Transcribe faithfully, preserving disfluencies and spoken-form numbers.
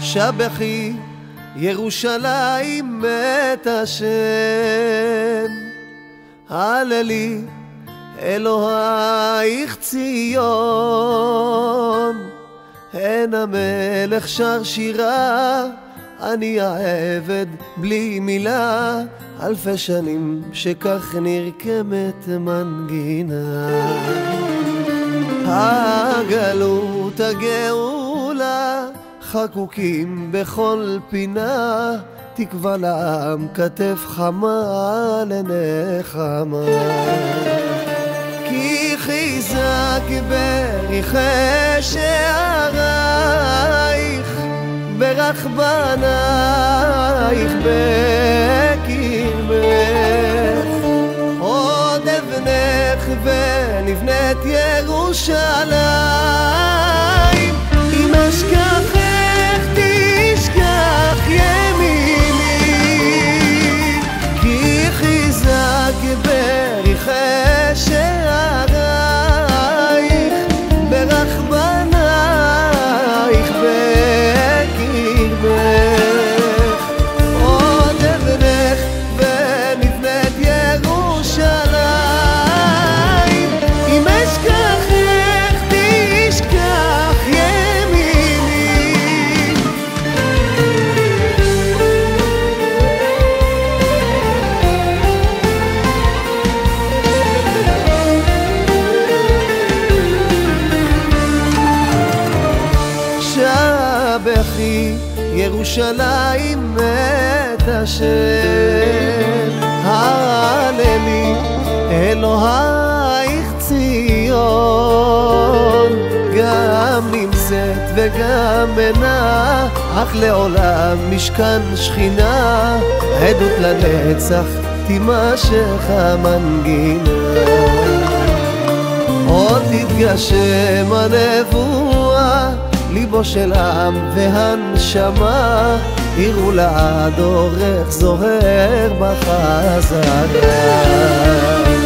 שבחי ירושלים מת השם, הללי אלוהיך ציון. הן המלך שר שירה, אני העבד בלי מילה, אלפי שנים שכך נרקמת מנגינה. הגלות הגאולה חקוקים בכל פינה, תקווה לעם כתף חמה לנחמה. כי חיזק בריחי שערייך, ברחבנייך בקרבך, עוד אבנך ונבנית ירושלים. אם אשכחך תשכח ימיני, כי חיזק בריחי שערייך, ברחבנייך בקרבך, עוד אבנך ונבנית ירושלים. אם אשכחך תשכח ימיני. שבחי ירושלים מת השם, הללי אלוהיך ציון. גם נמצאת וגם אינה, אך לעולם משכן שכינה, עדות לנצח תימשך המנגינה. עוד תתגשם הנבואה, ליבו של עם והנשמה, יראו לעד אורך זוהר בחזרה.